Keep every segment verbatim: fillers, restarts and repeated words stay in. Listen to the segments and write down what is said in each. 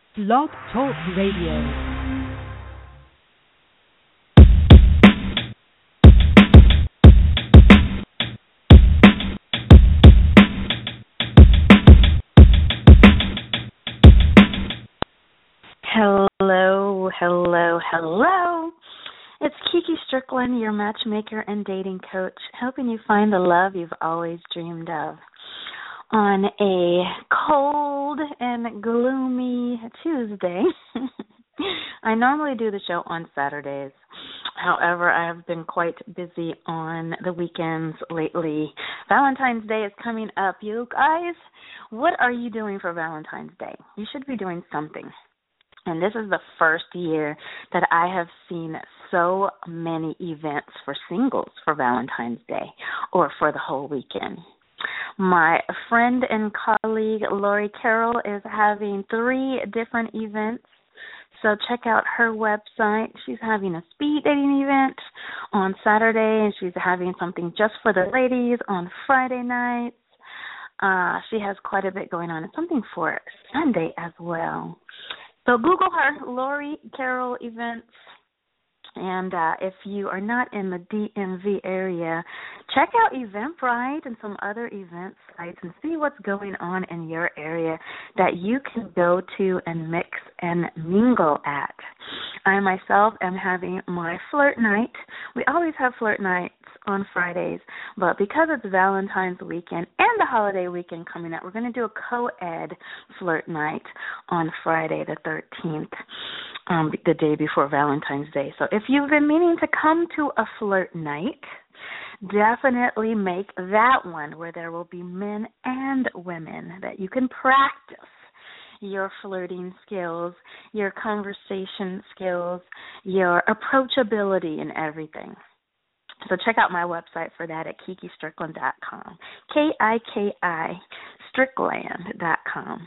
Blog Talk Radio. Hello, hello, hello. It's Kiki Strickland, your matchmaker and dating coach, helping you find the love you've always dreamed of. On a cold and gloomy Tuesday, I normally do the show on Saturdays. However, I have been quite busy on the weekends lately. Valentine's Day is coming up. You guys, what are you doing for Valentine's Day? You should be doing something. And this is the first year that I have seen so many events for singles for Valentine's Day or for the whole weekend. My friend and colleague Lori Carroll is having three different events. So check out her website. She's having a speed dating event on Saturday, and she's having something just for the ladies on Friday nights. Uh, she has quite a bit going on, and something for Sunday as well. So Google her, Lori Carroll Events. And uh, if you are not in the D M V area, check out Eventbrite and some other event sites and see what's going on in your area that you can go to and mix and mingle at. I myself am having my flirt night. We always have flirt nights on Fridays, but because it's Valentine's weekend and the holiday weekend coming up, we're going to do a co-ed flirt night on Friday the thirteenth, um, the day before Valentine's Day. So if you've been meaning to come to a flirt night, definitely make that one where there will be men and women that you can practice your flirting skills, your conversation skills, your approachability and everything. So check out my website for that at kiki strickland dot com, K I K I, strickland dot com.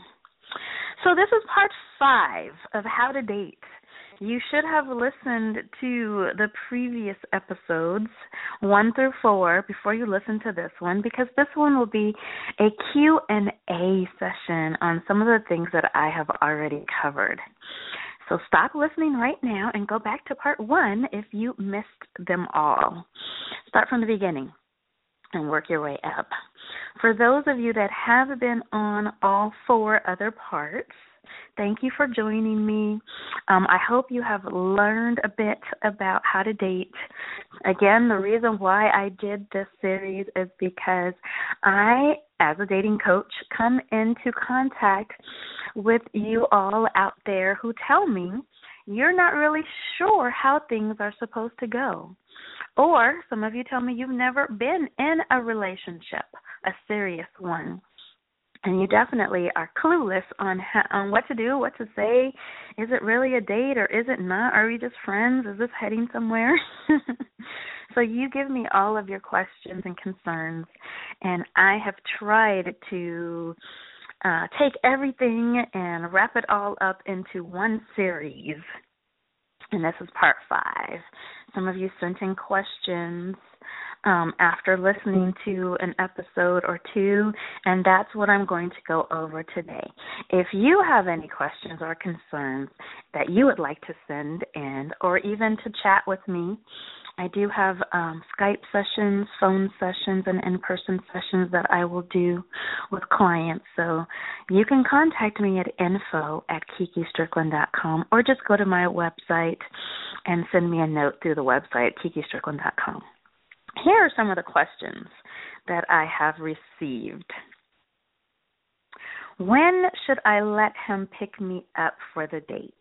So this is part five of How to Date. You should have listened to the previous episodes, one through four, before you listen to this one, because this one will be a Q and A session on some of the things that I have already covered. So stop listening right now and go back to part one if you missed them all. Start from the beginning and work your way up. For those of you that have been on all four other parts, thank you for joining me. Um, I hope you have learned a bit about how to date. Again, the reason why I did this series is because I, as a dating coach, come into contact with you all out there who tell me you're not really sure how things are supposed to go. Or some of you tell me you've never been in a relationship, a serious one. And you definitely are clueless on how, on what to do, what to say. Is it really a date or is it not? Are we just friends? Is this heading somewhere? So you give me all of your questions and concerns, and I have tried to uh, take everything and wrap it all up into one series. And this is part five. Some of you sent in questions Um, after listening to an episode or two, and that's what I'm going to go over today. If you have any questions or concerns that you would like to send in or even to chat with me, I do have um, Skype sessions, phone sessions, and in-person sessions that I will do with clients. So you can contact me at info at kiki strickland dot com or just go to my website and send me a note through the website, kiki strickland dot com. Here are some of the questions that I have received. When should I let him pick me up for the date?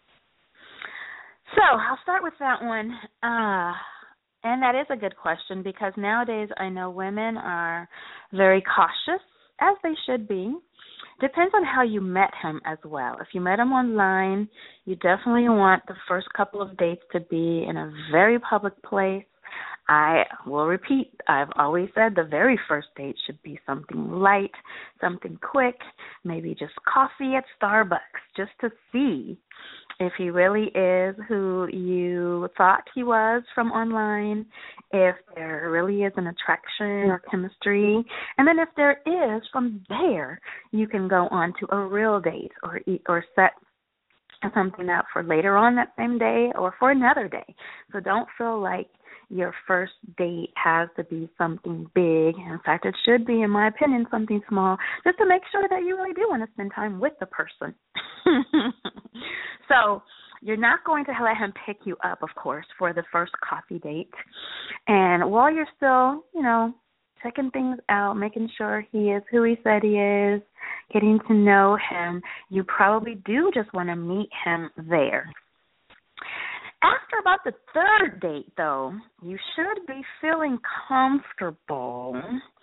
So I'll start with that one. Uh, and that is a good question because nowadays I know women are very cautious, as they should be. Depends on how you met him as well. If you met him online, you definitely want the first couple of dates to be in a very public place. I will repeat, I've always said the very first date should be something light, something quick, maybe just coffee at Starbucks, just to see if he really is who you thought he was from online, if there really is an attraction or chemistry, and then if there is, from there, you can go on to a real date or or set something up for later on that same day or for another day. So don't feel like your first date has to be something big. In fact, it should be, in my opinion, something small, just to make sure that you really do want to spend time with the person. So you're not going to let him pick you up, of course, for the first coffee date. And while you're still, you know, checking things out, making sure he is who he said he is, getting to know him, you probably do just want to meet him there. After about the third date, though, you should be feeling comfortable.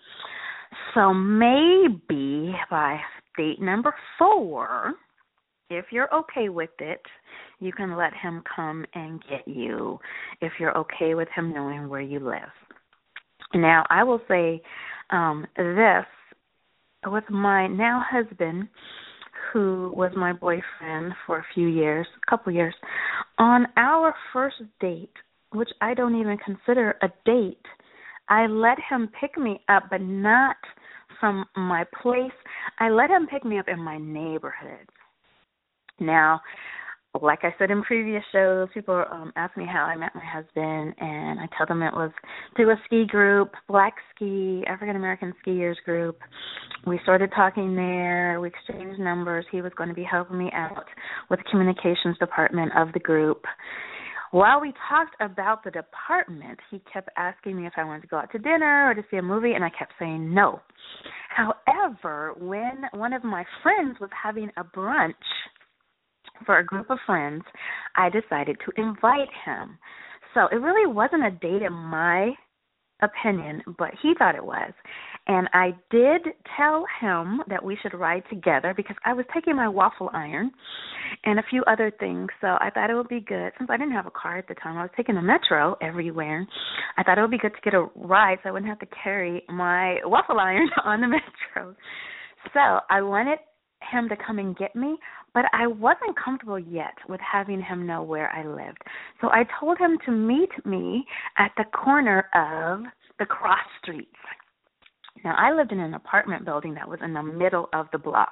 So maybe by date number four, if you're okay with it, you can let him come and get you if you're okay with him knowing where you live. Now, I will say um, this with my now husband, who was my boyfriend for a few years, a couple years. On our first date, which I don't even consider a date, I let him pick me up, but not from my place. I let him pick me up in my neighborhood. Now, like I said in previous shows, people um, ask me how I met my husband, and I tell them it was through a ski group, Black Ski, African-American skiers group. We started talking there. We exchanged numbers. He was going to be helping me out with the communications department of the group. While we talked about the department, he kept asking me if I wanted to go out to dinner or to see a movie, and I kept saying no. However, when one of my friends was having a brunch for a group of friends, I decided to invite him. So it really wasn't a date in my opinion, but he thought it was. And I did tell him that we should ride together because I was taking my waffle iron and a few other things. So I thought it would be good. Since I didn't have a car at the time, I was taking the metro everywhere. I thought it would be good to get a ride so I wouldn't have to carry my waffle iron on the metro. So I wanted him to come and get me, but I wasn't comfortable yet with having him know where I lived. So I told him to meet me at the corner of the cross streets. Now, I lived in an apartment building that was in the middle of the block,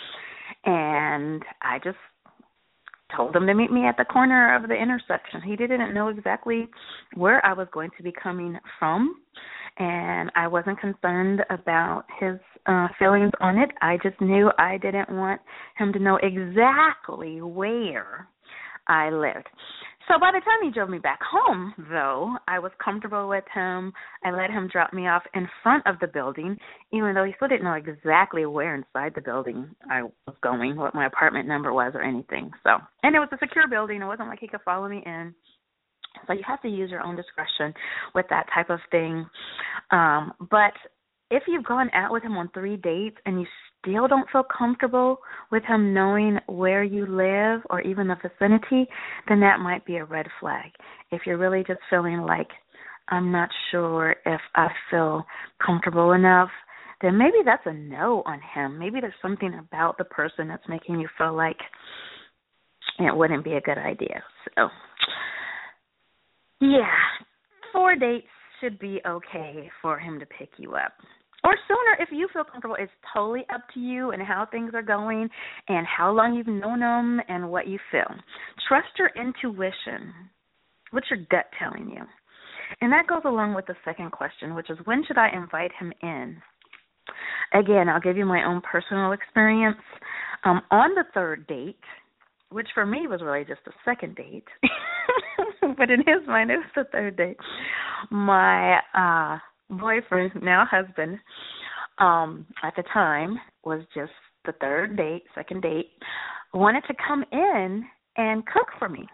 and I just told him to meet me at the corner of the intersection. He didn't know exactly where I was going to be coming from, and I wasn't concerned about his uh, feelings on it. I just knew I didn't want him to know exactly where I lived. So by the time he drove me back home, though, I was comfortable with him. I let him drop me off in front of the building, even though he still didn't know exactly where inside the building I was going, what my apartment number was or anything. So, and it was a secure building. It wasn't like he could follow me in. So you have to use your own discretion with that type of thing. Um, but if you've gone out with him on three dates and you still don't feel comfortable with him knowing where you live or even the vicinity, then that might be a red flag. If you're really just feeling like, I'm not sure if I feel comfortable enough, then maybe that's a no on him. Maybe there's something about the person that's making you feel like it wouldn't be a good idea. So, yeah, four dates should be okay for him to pick you up. Or sooner, if you feel comfortable. It's totally up to you and how things are going and how long you've known them and what you feel. Trust your intuition. What's your gut telling you? And that goes along with the second question, which is when should I invite him in? Again, I'll give you my own personal experience. Um, on the third date, which for me was really just a second date, but in his mind it was the third date, my uh boyfriend, now husband, um, at the time was just the third date, second date, wanted to come in and cook for me.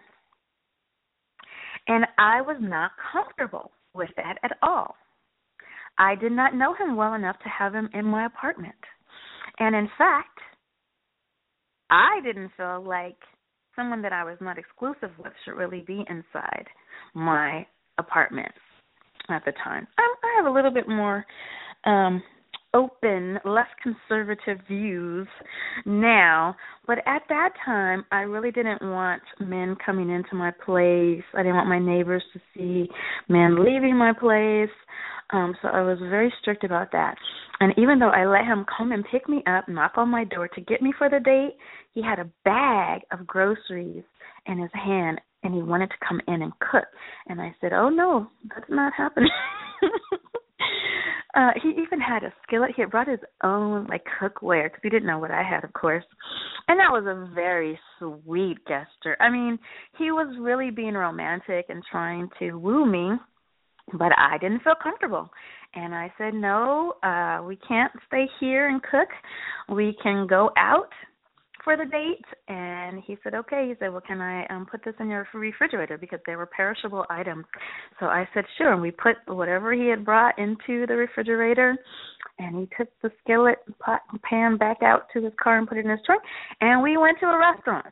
And I was not comfortable with that at all. I did not know him well enough to have him in my apartment. And in fact, I didn't feel like someone that I was not exclusive with should really be inside my apartment at the time. I, I have a little bit more um, open, less conservative views now, but at that time, I really didn't want men coming into my place. I didn't want my neighbors to see men leaving my place, um, so I was very strict about that. And even though I let him come and pick me up, knock on my door to get me for the date, he had a bag of groceries in his hand, and he wanted to come in and cook. And I said, oh, no, that's not happening. uh, he even had a skillet. He had brought his own, like, cookware because he didn't know what I had, of course. And that was a very sweet gesture. I mean, he was really being romantic and trying to woo me, but I didn't feel comfortable. And I said, no, uh, we can't stay here and cook. We can go out for the date. And he said, okay. He said, well, can I um, put this in your refrigerator because they were perishable items. So I said, sure. And we put whatever he had brought into the refrigerator, and he took the skillet pot and pan back out to his car and put it in his trunk, and we went to a restaurant.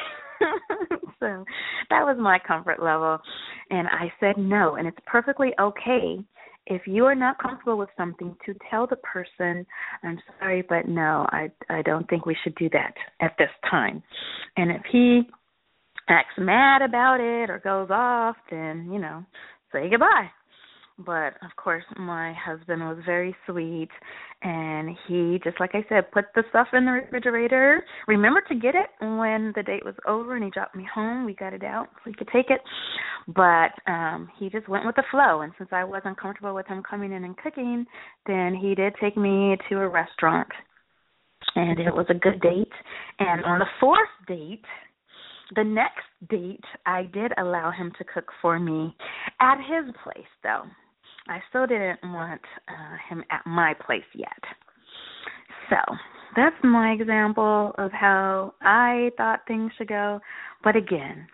So that was my comfort level. And I said no, and it's perfectly okay if you are not comfortable with something to tell the person, I'm sorry, but no, I, I don't think we should do that at this time. And if he acts mad about it or goes off, then, you know, say goodbye. But, of course, my husband was very sweet, and he, just like I said, put the stuff in the refrigerator. Remember to get it when the date was over, and he dropped me home. We got it out so he could take it. But um, he just went with the flow, and since I wasn't comfortable with him coming in and cooking, then he did take me to a restaurant, and it was a good date. And on the fourth date, the next date, I did allow him to cook for me at his place, though. I still didn't want uh, him at my place yet. So that's my example of how I thought things should go. But again,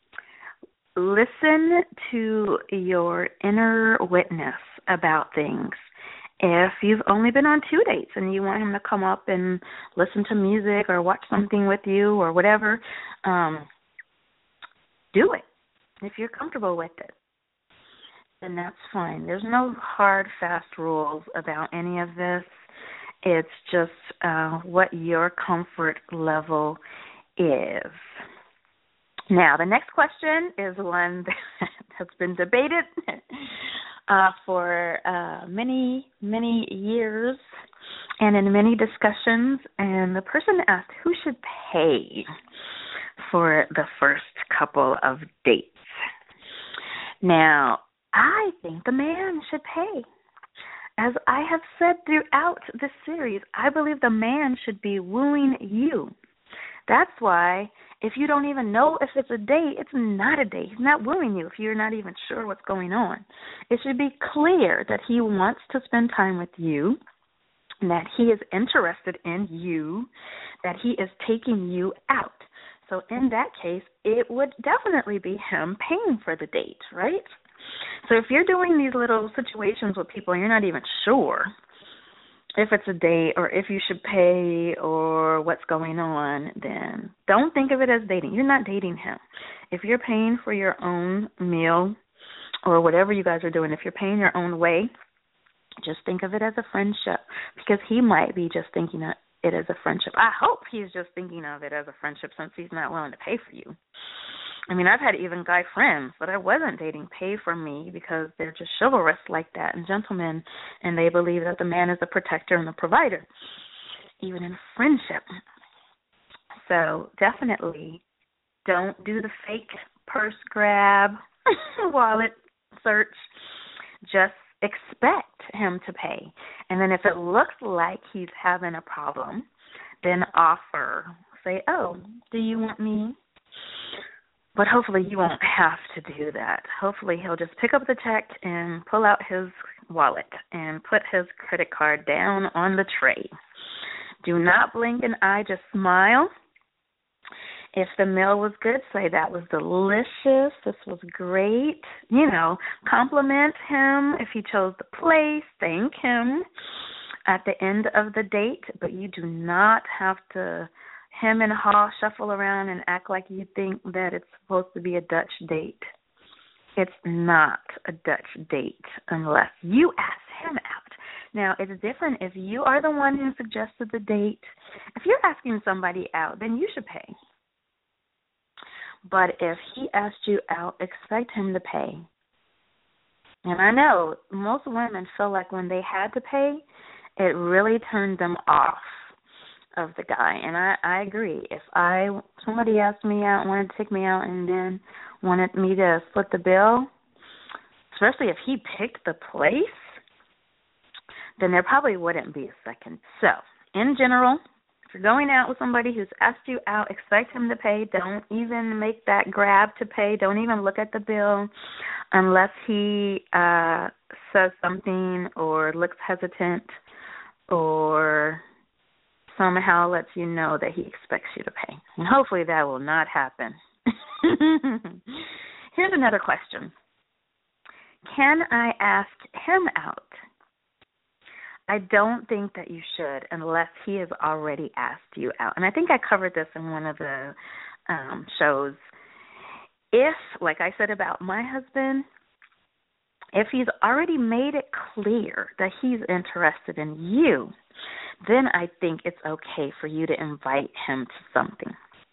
listen to your inner witness about things. If you've only been on two dates and you want him to come up and listen to music or watch something with you or whatever, um, do it if you're comfortable with it. Then that's fine. There's no hard, fast rules about any of this. It's just uh, what your comfort level is. Now, the next question is one that has been debated uh, for uh, many, many years and in many discussions. And the person asked, who should pay for the first couple of dates? Now, I think the man should pay. As I have said throughout this series, I believe the man should be wooing you. That's why if you don't even know if it's a date, it's not a date. He's not wooing you if you're not even sure what's going on. It should be clear that he wants to spend time with you, that he is interested in you, that he is taking you out. So in that case, it would definitely be him paying for the date, right? So if you're doing these little situations with people and you're not even sure if it's a date or if you should pay or what's going on, then don't think of it as dating. You're not dating him. If you're paying for your own meal or whatever you guys are doing, if you're paying your own way, just think of it as a friendship, because he might be just thinking of it as a friendship. I hope he's just thinking of it as a friendship since he's not willing to pay for you. I mean, I've had even guy friends that I wasn't dating pay for me because they're just chivalrous like that and gentlemen, and they believe that the man is the protector and the provider, even in friendship. So definitely don't do the fake purse grab, wallet search. Just expect him to pay. And then if it looks like he's having a problem, then offer. Say, oh, do you want me? But hopefully you won't have to do that. Hopefully he'll just pick up the check and pull out his wallet and put his credit card down on the tray. Do not blink an eye, just smile. If the meal was good, say that was delicious, this was great. You know, compliment him. If he chose the place, thank him at the end of the date. But you do not have to hem and haw, shuffle around, and act like you think that it's supposed to be a Dutch date. It's not a Dutch date unless you ask him out. Now, it's different if you are the one who suggested the date. If you're asking somebody out, then you should pay. But if he asked you out, expect him to pay. And I know most women feel like when they had to pay, it really turned them off of the guy. And I, I agree. If I somebody asked me out, wanted to take me out, and then wanted me to split the bill, especially if he picked the place, then there probably wouldn't be a second. So, in general, if you're going out with somebody who's asked you out, expect him to pay. Don't even make that grab to pay. Don't even look at the bill unless he uh, says something or looks hesitant or somehow lets you know that he expects you to pay. And hopefully that will not happen. Here's another question. Can I ask him out? I don't think that you should unless he has already asked you out. And I think I covered this in one of the um, shows. If, like I said about my husband, if he's already made it clear that he's interested in you, then I think it's okay for you to invite him to something.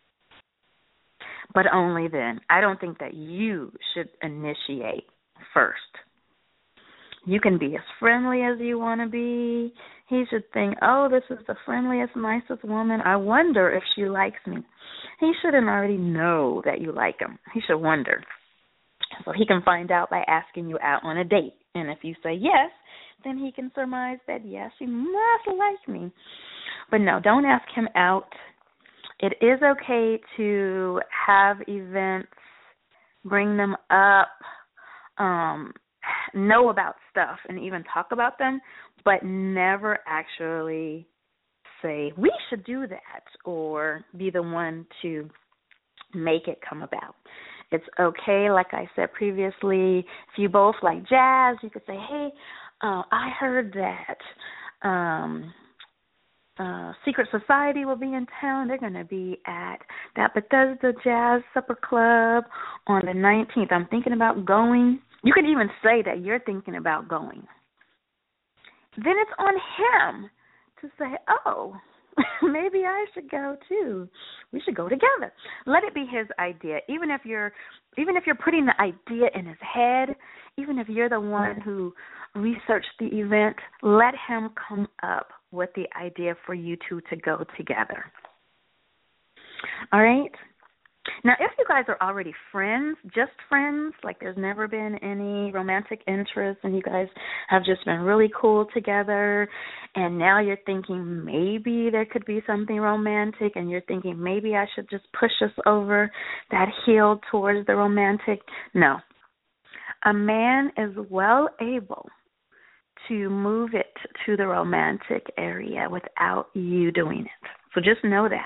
But only then. I don't think that you should initiate first. You can be as friendly as you want to be. He should think, oh, this is the friendliest, nicest woman. I wonder if she likes me. He shouldn't already know that you like him. He should wonder. So he can find out by asking you out on a date. And if you say yes, then he can surmise that, yes, you must like me. But no, don't ask him out. It is okay to have events, bring them up, um, know about stuff and even talk about them, but never actually say, we should do that, or be the one to make it come about. It's okay, like I said previously, if you both like jazz, you could say, hey, uh, I heard that um, uh, Secret Society will be in town. They're going to be at that Bethesda Jazz Supper Club on the nineteenth. I'm thinking about going. You can even say that you're thinking about going. Then it's on him to say, oh, maybe I should go too. We should go together. Let it be his idea. Even if you're even if you're putting the idea in his head, even if you're the one who researched the event, let him come up with the idea for you two to go together. All right? Now, if you guys are already friends, just friends, like there's never been any romantic interest and you guys have just been really cool together, and now you're thinking maybe there could be something romantic, and you're thinking maybe I should just push us over that hill towards the romantic, no. A man is well able to move it to the romantic area without you doing it. So just know that.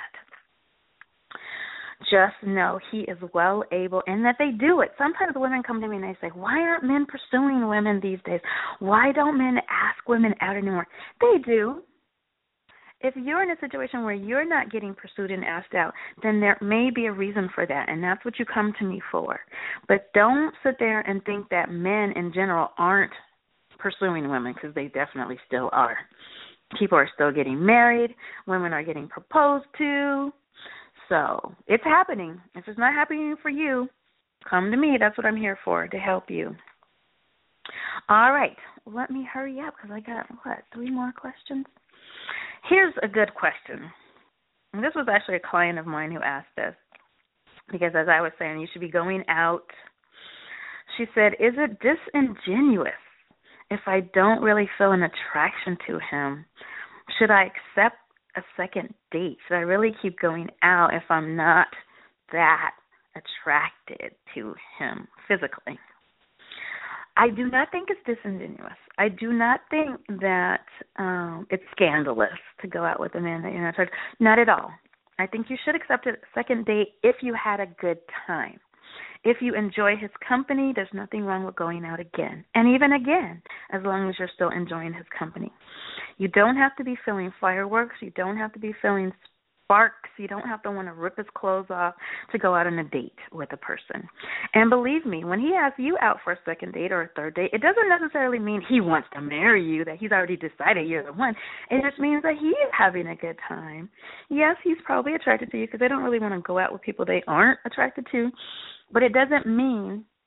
Just know he is well able, and that they do it. Sometimes women come to me and they say, why aren't men pursuing women these days? Why don't men ask women out anymore? They do. If you're in a situation where you're not getting pursued and asked out, then there may be a reason for that, and that's what you come to me for. But don't sit there and think that men in general aren't pursuing women, because they definitely still are. People are still getting married. Women are getting proposed to. So it's happening. If it's not happening for you, come to me. That's what I'm here for, to help you. All right. Let me hurry up because I got, what, three more questions? Here's a good question. And this was actually a client of mine who asked this, because as I was saying, you should be going out. She said, is it disingenuous if I don't really feel an attraction to him? Should I accept a second date? Should I really keep going out if I'm not that attracted to him physically? I do not think it's disingenuous. I do not think that um, it's scandalous to go out with a man that you're not attracted to. Not at all. I think you should accept a second date if you had a good time. If you enjoy his company, there's nothing wrong with going out again. And even again, as long as you're still enjoying his company. You don't have to be feeling fireworks. You don't have to be feeling sparks. You don't have to want to rip his clothes off to go out on a date with a person. And believe me, when he asks you out for a second date or a third date, it doesn't necessarily mean he wants to marry you, that he's already decided you're the one. It just means that he is having a good time. Yes, he's probably attracted to you because they don't really want to go out with people they aren't attracted to. But it doesn't mean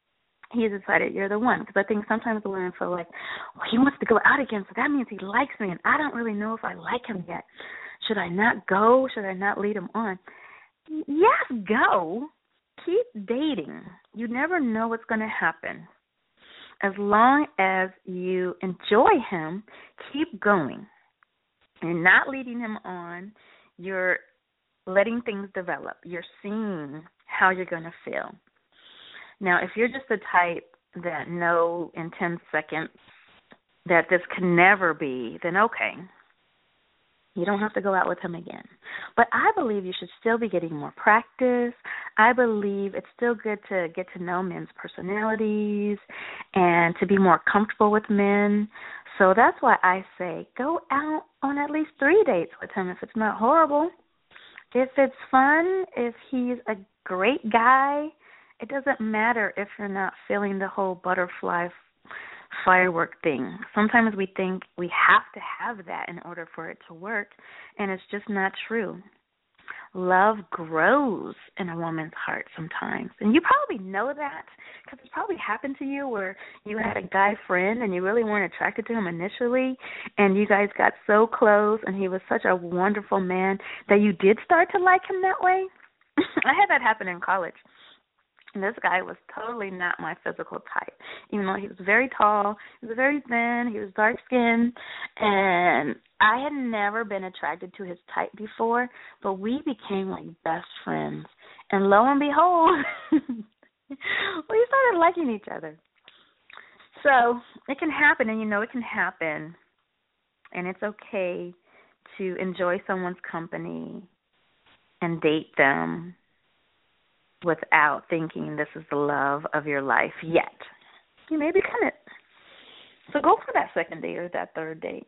he decided you're the one. Because I think sometimes the women feel like, well, he wants to go out again, so that means he likes me, and I don't really know if I like him yet. Should I not go? Should I not lead him on? Yes, go. Keep dating. You never know what's going to happen. As long as you enjoy him, keep going. You're not leading him on. You're letting things develop. You're seeing how you're going to feel. Now, if you're just the type that know in ten seconds that this can never be, then okay. You don't have to go out with him again. But I believe you should still be getting more practice. I believe it's still good to get to know men's personalities and to be more comfortable with men. So that's why I say go out on at least three dates with him if it's not horrible. If it's fun, if he's a great guy, it doesn't matter if you're not feeling the whole butterfly firework thing. Sometimes we think we have to have that in order for it to work, and it's just not true. Love grows in a woman's heart sometimes, and you probably know that because it's probably happened to you where you had a guy friend and you really weren't attracted to him initially, and you guys got so close and he was such a wonderful man that you did start to like him that way. I had that happen in college. And this guy was totally not my physical type, even though he was very tall, he was very thin, he was dark-skinned, and I had never been attracted to his type before, but we became like best friends. And lo and behold, we started liking each other. So it can happen, and you know it can happen, and it's okay to enjoy someone's company and date them without thinking this is the love of your life yet. You may become it. So go for that second date or that third date.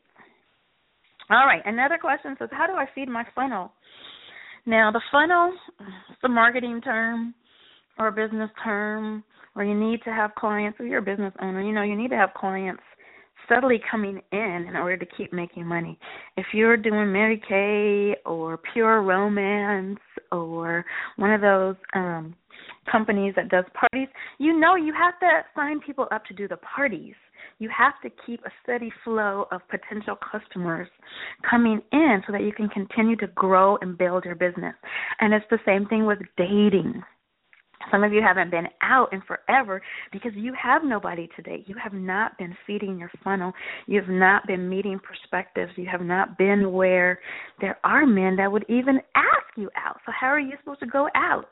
All right, another question says, how do I feed my funnel? Now, the funnel is a marketing term or a business term where you need to have clients. If you're a business owner, you know you need to have clients steadily coming in in order to keep making money. If you're doing Mary Kay or Pure Romance or one of those um, companies that does parties, you know you have to sign people up to do the parties. You have to keep a steady flow of potential customers coming in so that you can continue to grow and build your business. And it's the same thing with dating. Some of you haven't been out in forever because you have nobody to date. You have not been feeding your funnel. You have not been meeting perspectives. You have not been where there are men that would even ask you out. So how are you supposed to go out?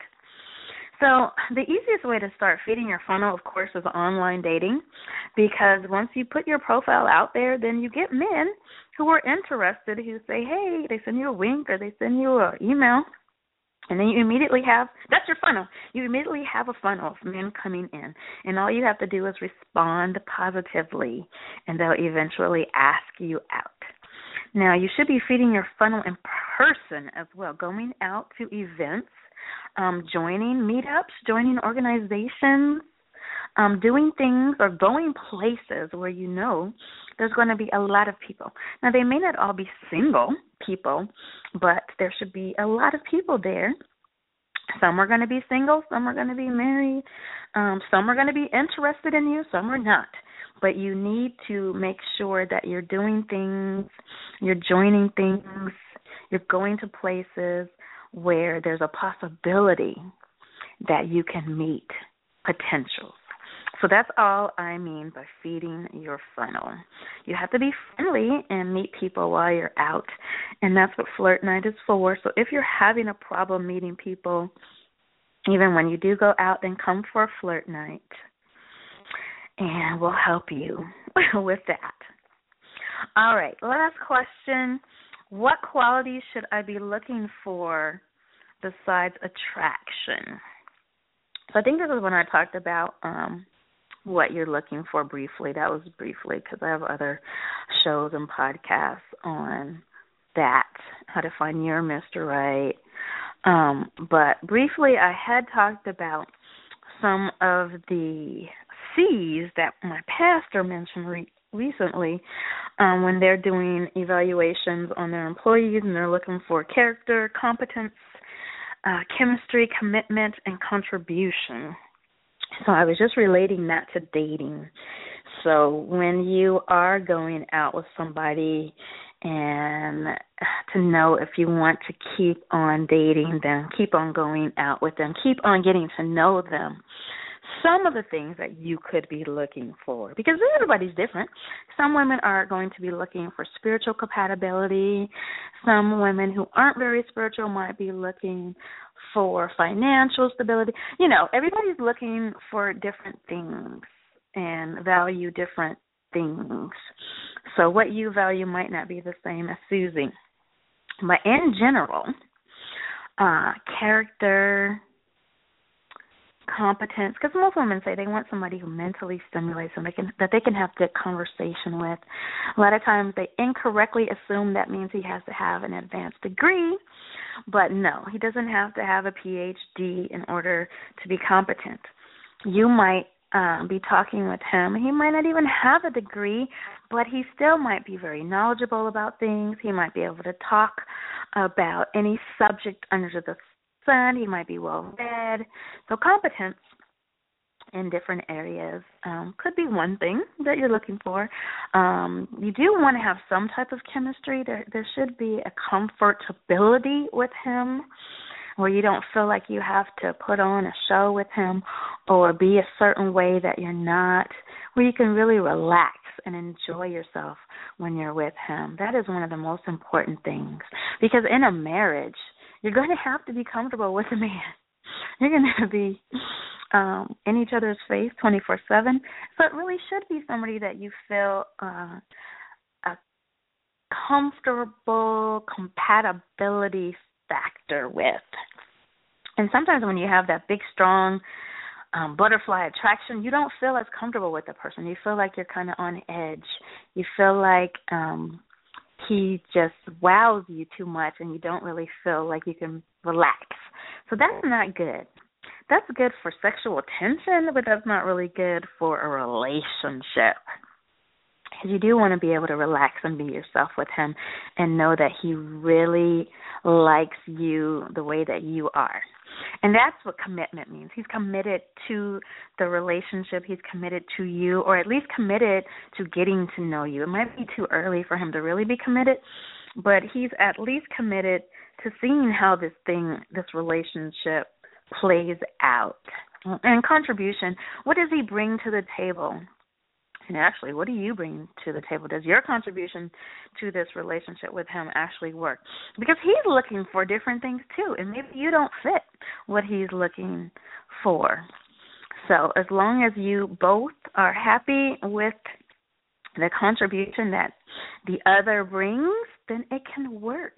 So the easiest way to start feeding your funnel, of course, is online dating, because once you put your profile out there, then you get men who are interested, who say, hey, they send you a wink or they send you an email. And then you immediately have, that's your funnel. You immediately have a funnel of men coming in. And all you have to do is respond positively, and they'll eventually ask you out. Now, you should be feeding your funnel in person as well, going out to events, um, joining meetups, joining organizations, um, doing things or going places where you know there's going to be a lot of people. Now, they may not all be single people, but there should be a lot of people there. Some are going to be single, some are going to be married, um, some are going to be interested in you, some are not. But you need to make sure that you're doing things, you're joining things, you're going to places where there's a possibility that you can meet potentials. So that's all I mean by feeding your funnel. You have to be friendly and meet people while you're out, and that's what Flirt Night is for. So if you're having a problem meeting people, even when you do go out, then come for a Flirt Night, and we'll help you with that. All right, last question. What qualities should I be looking for besides attraction? So I think this is when I talked about um, what you're looking for briefly. That was briefly because I have other shows and podcasts on that, how to find your Mister Right. Um, but briefly, I had talked about some of the C's that my pastor mentioned re- recently um, when they're doing evaluations on their employees and they're looking for character, competence, uh, chemistry, commitment, and contribution. So I was just relating that to dating. So when you are going out with somebody and to know if you want to keep on dating them, keep on going out with them, keep on getting to know them, some of the things that you could be looking for, because everybody's different. Some women are going to be looking for spiritual compatibility. Some women who aren't very spiritual might be looking for financial stability. You know, everybody's looking for different things and value different things. So what you value might not be the same as Susie. But in general, uh, character, competence, because most women say they want somebody who mentally stimulates them, they can, that they can have good conversation with. A lot of times they incorrectly assume that means he has to have an advanced degree, but no, he doesn't have to have a P H D in order to be competent. You might um, be talking with him. He might not even have a degree, but he still might be very knowledgeable about things. He might be able to talk about any subject under the sun. He might be well read. So competence in different areas um, could be one thing that you're looking for. Um, you do want to have some type of chemistry. There, there should be a comfortability with him where you don't feel like you have to put on a show with him or be a certain way that you're not, where you can really relax and enjoy yourself when you're with him. That is one of the most important things, because in a marriage, you're going to have to be comfortable with a man. You're going to be um, in each other's face twenty-four seven. So it really should be somebody that you feel uh, a comfortable compatibility factor with. And sometimes when you have that big, strong um, butterfly attraction, you don't feel as comfortable with the person. You feel like you're kind of on edge. You feel like um, he just wows you too much and you don't really feel like you can relax. So that's not good. That's good for sexual tension, but that's not really good for a relationship. Because you do want to be able to relax and be yourself with him and know that he really likes you the way that you are. And that's what commitment means. He's committed to the relationship. He's committed to you, or at least committed to getting to know you. It might be too early for him to really be committed, but he's at least committed to seeing how this thing, this relationship plays out. And contribution, what does he bring to the table? And actually, what do you bring to the table? Does your contribution to this relationship with him actually work? Because he's looking for different things too, and maybe you don't fit what he's looking for. So as long as you both are happy with the contribution that the other brings, then it can work.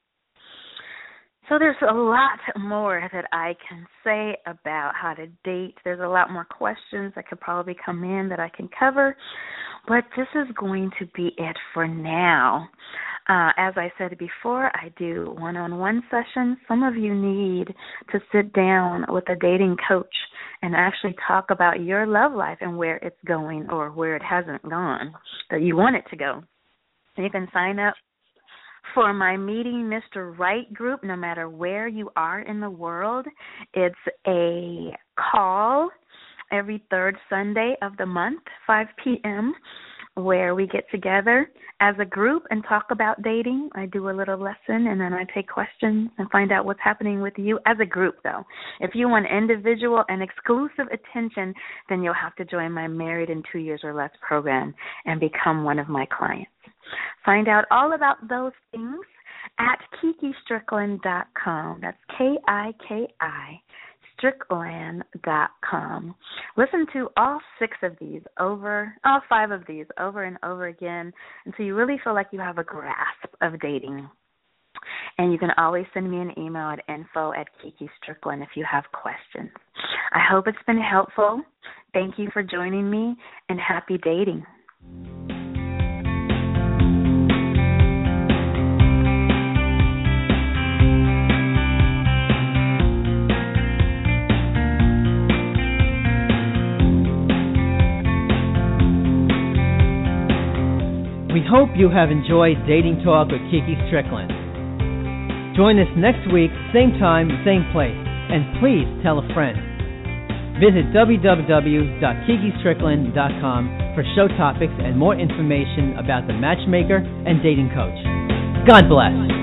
So there's a lot more that I can say about how to date. There's a lot more questions that could probably come in that I can cover, but this is going to be it for now. Uh, as I said before, I do one-on-one sessions. Some of you need to sit down with a dating coach and actually talk about your love life and where it's going or where it hasn't gone, that you want it to go. You can sign up for my Meeting Mister Right group, no matter where you are in the world. It's a call every third Sunday of the month, five p.m., where we get together as a group and talk about dating. I do a little lesson, and then I take questions and find out what's happening with you as a group, though. If you want individual and exclusive attention, then you'll have to join my Married in Two Years or Less program and become one of my clients. Find out all about those things at kiki strickland dot com. That's K I K I, strickland dot com. Listen to all six of these over, all five of these over and over again until you really feel like you have a grasp of dating. And you can always send me an email at info at Kiki Strickland if you have questions. I hope it's been helpful. Thank you for joining me, and happy dating. We hope you have enjoyed Dating Talk with Kiki Strickland. Join us next week, same time, same place, and please tell a friend. Visit w w w dot kiki strickland dot com for show topics and more information about the matchmaker and dating coach. God bless.